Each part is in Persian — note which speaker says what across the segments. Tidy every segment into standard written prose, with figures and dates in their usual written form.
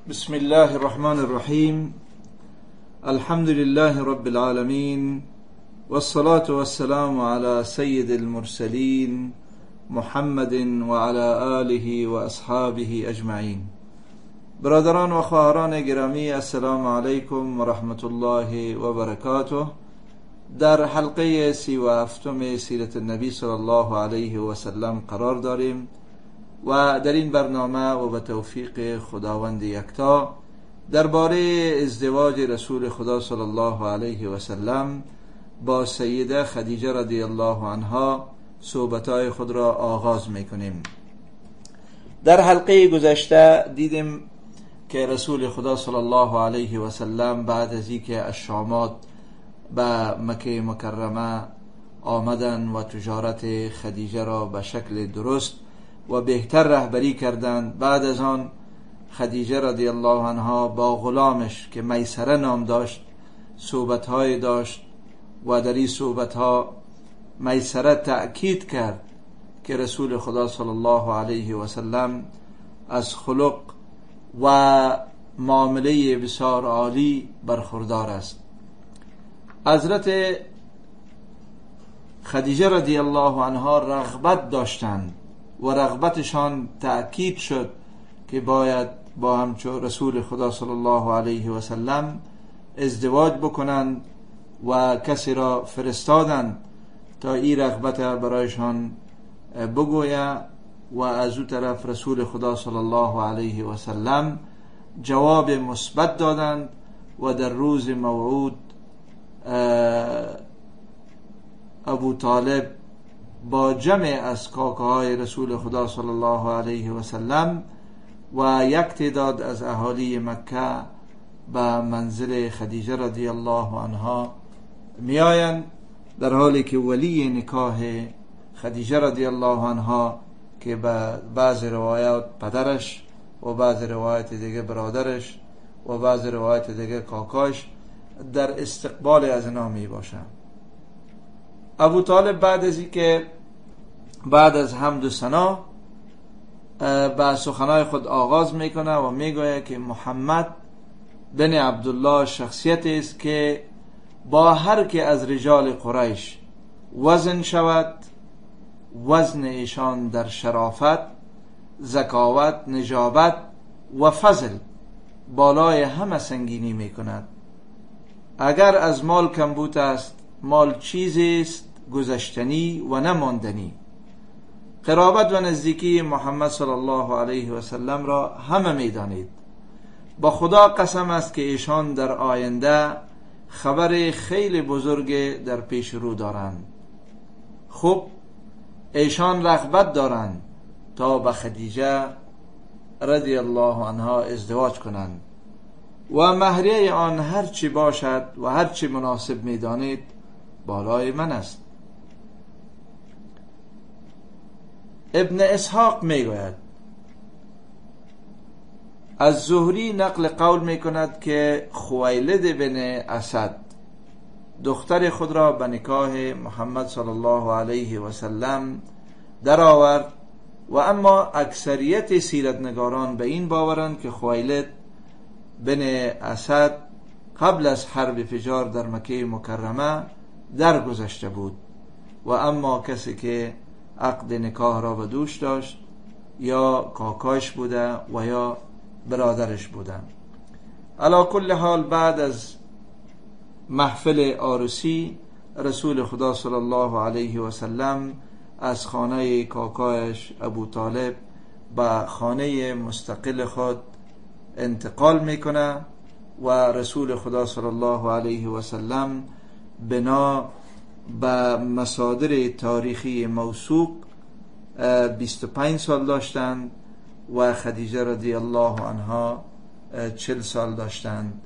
Speaker 1: بسم الله الرحمن الرحيم. الحمد لله رب العالمين، والصلاة والسلام على سيد المرسلين محمد وعلى آله و اصحابه اجمعین. برادران و خواهران گرامی، السلام علیکم و رحمت الله و برکاته. در حلقه 37 سیرت النبی صلی الله علیه و سلم قرار داریم و در این برنامه و به توفیق خداوند یکتا درباره ازدواج رسول خدا صلی الله علیه و سلم با سیده خدیجه رضی الله عنها صحبتهای خود را آغاز میکنیم. در حلقه گذشته دیدیم که رسول خدا صلی الله علیه و سلم بعد از اینکه از شامات به مکه مکرمه آمدن و تجارت خدیجه را به شکل درست و بهتر رهبری کردند، بعد از آن خدیجه رضی الله عنها با غلامش که میسره نام داشت صحبت‌های داشت و در این صحبت‌ها میسره تأکید کرد که رسول خدا صلی الله علیه و سلم از خلق و معامله بسیار عالی برخوردار است. حضرت خدیجه رضی الله عنها رغبت داشتند و رغبتشان تأکید شد که باید با همچو رسول خدا صلی الله علیه و سلم ازدواج بکنند و کسی را فرستادند تا این رغبت برایشان بگوید و از او طرف رسول خدا صلی الله علیه و سلم جواب مثبت دادند و در روز موعود ابو طالب با جمع از کاکاهای رسول خدا صلی الله علیه و سلم و یک تعداد از اهالی مکه به منزل خدیجه رضی الله عنها میآیند، در حالی که ولی نکاح خدیجه رضی الله عنها که به بعض روایات پدرش و بعض روایات دیگه برادرش و بعض روایات دیگه کاکاش در استقبال از اینا می باشند. ابو طالب بعد از اینکه بعد از حمد و ثنا با سخنهای خود آغاز میکنه و میگوید که محمد بن عبدالله شخصیتی است که با هر که از رجال قریش وزن شود، وزن ایشان در شرافت، ذکاوت، نجابت و فضل بالای همه سنگینی میکند. اگر از مال کمبود است، مال چیزی است گذشتنی و نماندنی. قرابت و نزدیکی محمد صلی الله علیه و سلم را همه میدانید. با خدا قسم است که ایشان در آینده خبر خیلی بزرگ در پیش رو دارند. خب ایشان رغبت دارند تا با خدیجه رضی الله عنها ازدواج کنند و مهریه آن هر چی باشد و هر چی مناسب میدانید بالای من است. ابن اسحاق میگوید از زهری نقل قول میکند که خویلد بن اسد دختر خود را به نکاح محمد صلی الله علیه و سلم در آورد و اما اکثریت سیرتنگاران به این باورند که خویلد بن اسد قبل از حرب فجار در مکه مکرمه درگذشته بود و اما کسی که عقد نکاح را به دوش داشت یا کاکاش بوده و یا برادرش بوده. علی کل حال بعد از محفل عروسی رسول خدا صلی الله علیه و سلم از خانه کاکایش ابو طالب به خانه مستقل خود انتقال میکنه و رسول خدا صلی الله علیه و سلم بنا به مصادر تاریخی موثوق 25 سال داشتند و خدیجه رضی الله عنها 40 سال داشتند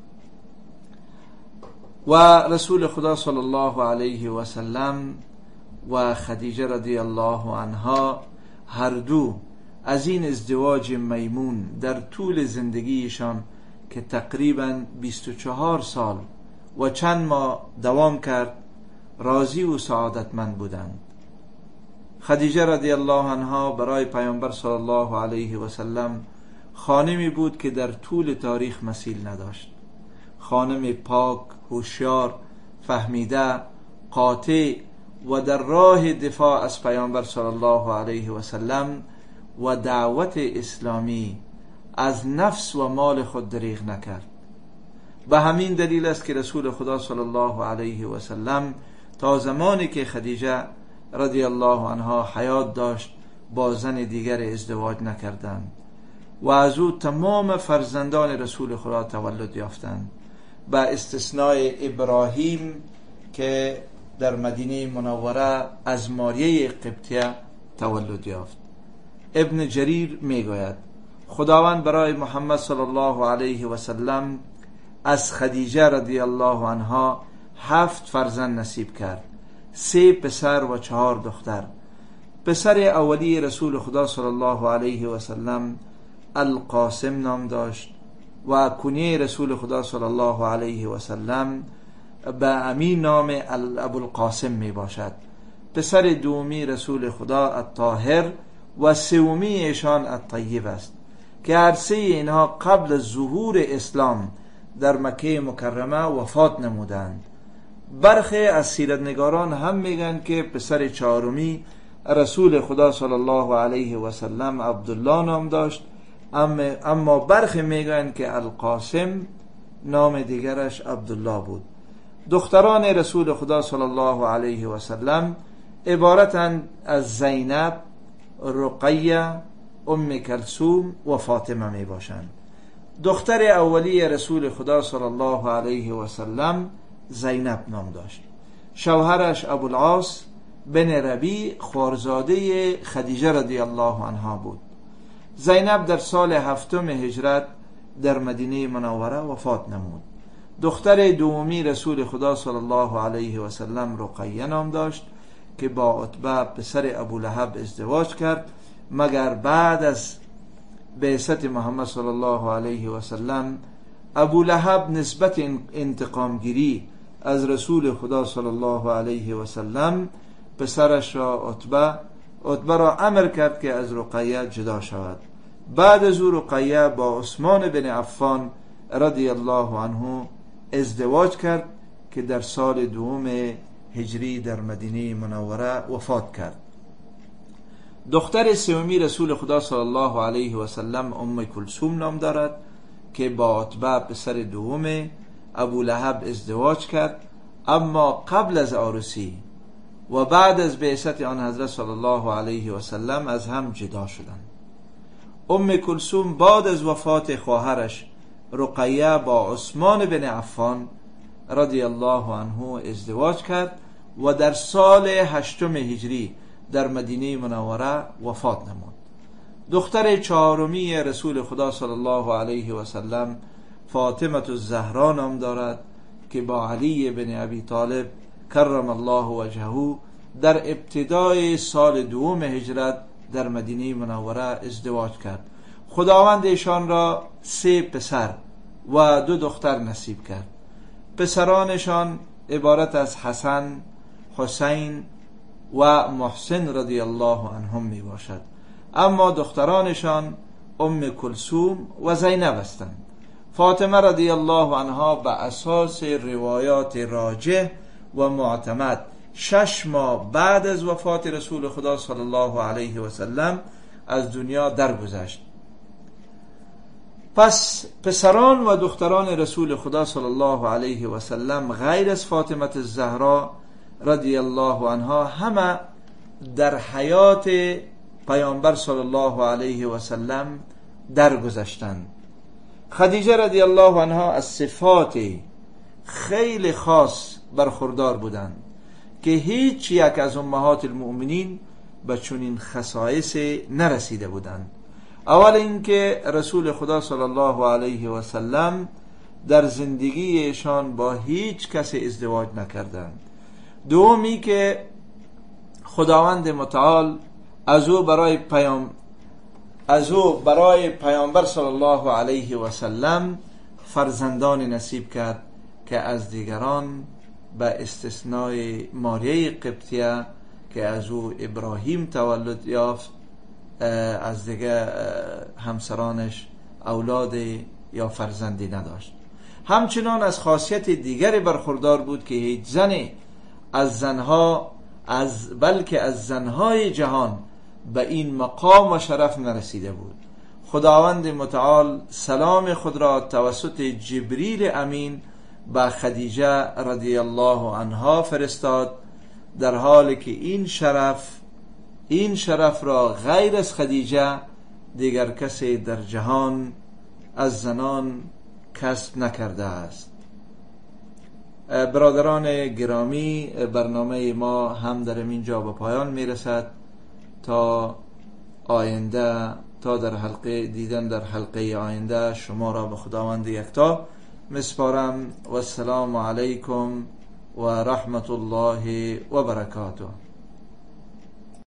Speaker 1: و رسول خدا صلی الله علیه و سلم و خدیجه رضی الله عنها هر دو از این ازدواج میمون در طول زندگیشان که تقریبا 24 سال و چند ماه دوام کرد راضی و سعادتمند بودند. خدیجه رضی الله عنها برای پیامبر صلی الله علیه و سلم خانمی بود که در طول تاریخ مثیل نداشت. خانم پاک، هوشیار، فهمیده، قاطع و در راه دفاع از پیامبر صلی الله علیه و سلم و دعوت اسلامی از نفس و مال خود دریغ نکرد. به همین دلیل است که رسول خدا صلی الله علیه و سلم تا زمانی که خدیجه رضی الله عنها حیات داشت با زن دیگر ازدواج نکردند و از او تمام فرزندان رسول خدا تولد یافتند، با استثنای ابراهیم که در مدینه منوره از ماریه قبطیه تولد یافت. ابن جریر میگوید خداوند برای محمد صلی الله علیه و سلم از خدیجه رضی الله عنها 7 فرزند نصیب کرد، 3 پسر و 4 دختر. پسر اولی رسول خدا صلی الله علیه و سلم القاسم نام داشت و کنیه رسول خدا صلی الله علیه و سلم به امین نام ابوالقاسم می باشد. پسر دومی رسول خدا الطاهر و سومی ایشان الطیب است که هر سه اینها قبل از ظهور اسلام در مکه مکرمه وفات نمودند. برخی از سیرتنگاران هم میگن که پسر چهارمی رسول خدا صلی الله علیه و سلم عبدالله نام داشت، اما برخی میگن که القاسم نام دیگرش عبدالله بود. دختران رسول خدا صلی الله علیه و سلم عبارتند از زینب، رقیه، ام کلثوم و فاطمه می باشند. دختر اولی رسول خدا صلی الله علیه و سلم زینب نام داشت. شوهرش ابوالعاص بن ربیع خوارزاده خدیجه رضی الله عنها بود. زینب در سال 7 هجرت در مدینه منوره وفات نمود. دختر دومی رسول خدا صلی الله علیه و سلم رقیه نام داشت که با عتبه پسر ابولهب ازدواج کرد، مگر بعد از بعثت محمد صلی الله علیه و سلم ابولهب نسبت انتقام گیری از رسول خدا صلی الله علیه و سلم پسرش را عتبه را امر کرد که از رقیه جدا شود. بعد از او رقیه با عثمان بن عفان رضی الله عنه ازدواج کرد که در سال 2 هجری در مدینه منوره وفات کرد. دختر سومی رسول خدا صلی الله علیه و سلم ام کلثوم نام دارد که با عتبه پسر دوم ابولهب ازدواج کرد، اما قبل از عروسی و بعد از بعثت آن حضرت صلی الله علیه و سلم از هم جدا شدند. ام کلثوم بعد از وفات خواهرش رقیه با عثمان بن عفان رضی الله عنه ازدواج کرد و در سال 8 هجری در مدینه منوره وفات نمود. دختر چهارمی رسول خدا صلی الله علیه و سلم فاطمه الزهرا نام دارد که با علی بن ابی طالب کرم الله وجهه در ابتدای سال 2 هجرت در مدینه منوره ازدواج کرد. خداوند ایشان را 3 پسر و 2 دختر نصیب کرد. پسرانشان عبارت از حسن، حسین و محسن رضی الله عنهم می باشد، اما دخترانشان ام کلثوم و زینب هستند. فاطمه رضی الله عنها به اساس روایات راجح و معتمد 6 ماه بعد از وفات رسول خدا صلی الله علیه و سلم از دنیا درگذشت. پس پسران و دختران رسول خدا صلی الله علیه و سلم غیر از فاطمه الزهرا رضی الله عنها همه در حیات پیامبر صلی الله علیه و سلم درگذشتند. خدیجه رضی الله عنها از صفات خیلی خاص برخوردار بودند که هیچ یک از امهات المؤمنین به چنین خصایص نرسیده بودند. اول اینکه رسول خدا صلی الله علیه و سلم در زندگیشان با هیچ کسی ازدواج نکردند. دومی که خداوند متعال از او برای پیامبر صلی الله علیه و سلم فرزندان نصیب کرد که از دیگران به استثنای ماریه قبطیه که از او ابراهیم تولد یافت، از دیگه همسرانش اولاد یا فرزندی نداشت. همچنان از خاصیت دیگری برخوردار بود که هیچ زنی بلکه از زنهای جهان به این مقام و شرف نرسیده بود. خداوند متعال سلام خود را توسط جبریل امین به خدیجه رضی الله عنها فرستاد، در حالی که این شرف را غیر از خدیجه دیگر کسی در جهان از زنان کسب نکرده است. برادران گرامی، برنامه ما هم در اینجا به پایان میرسد. تا در حلقه آینده شما را به خداوند یکتا مسپارم و السلام علیکم و رحمت الله و برکاته.